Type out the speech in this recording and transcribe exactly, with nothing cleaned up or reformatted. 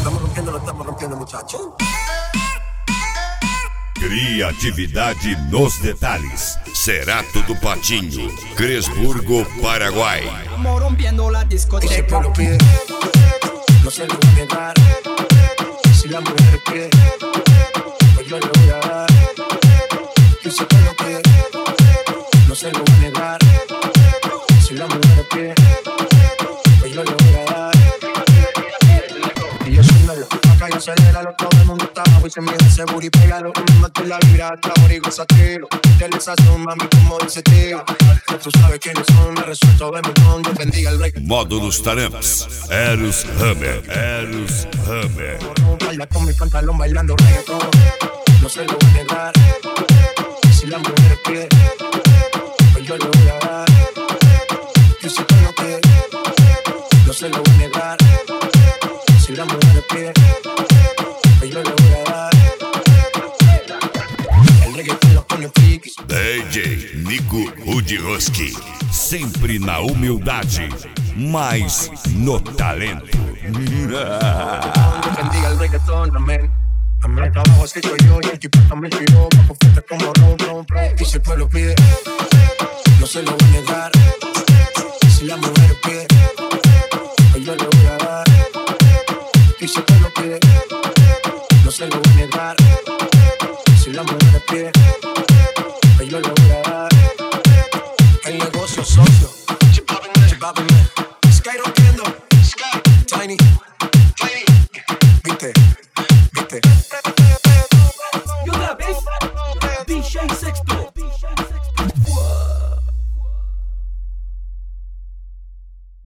Estamos rompiendo, lo estamos rompiendo, muchachos. Criatividade nos detalhes. Cerato do Patinho, Cresburgo, Paraguay. Estamos rompiendo la Y si el discoteca. pueblo pide, no se lo voy a negar. Si la mujer pide, pues yo le voy a dar. Y si el pueblo pide, no se lo voy a negar. Si la mujer pide, pues yo le voy a dar. Y yo soy medio, acá y aceléralo. Todo el mundo está abajo y se mide ese booty, pégalo. Mate la vibra hasta ahora y gozatelo. Utilización, mami, como dice tío. Que tú sabes quiénes son, me resuelto de montón. Dios bendiga el rey. Módulos Taramps, Eros Hammer, Eros Hammer. Baila con mi pantalón bailando reggaetón. No se lo voy a negar. Si la mujer pide, pues yo le voy a dar. Y si tú no quieres, no se lo voy a negar. Si la mujer pide, pues yo le voy a dar. El reggaetón lo pone frikis. D J Nico Rudiroski, sempre na humildade, mas no talento. Dios bendiga el reggaetón, amén. Amén. El trabajo es hecho yo y el tipo también soy yo. Papo fuerte como ron, ron, ron. Y si el pueblo pide, no se lo voy a negar. Si la mujer pide, pues yo le voy a dar. Y si el pueblo pide, no se lo voy a negar. Si la mujer pide, pues yo le voy a dar. El negocio socio, Sky rompiendo, Sky, Tiny.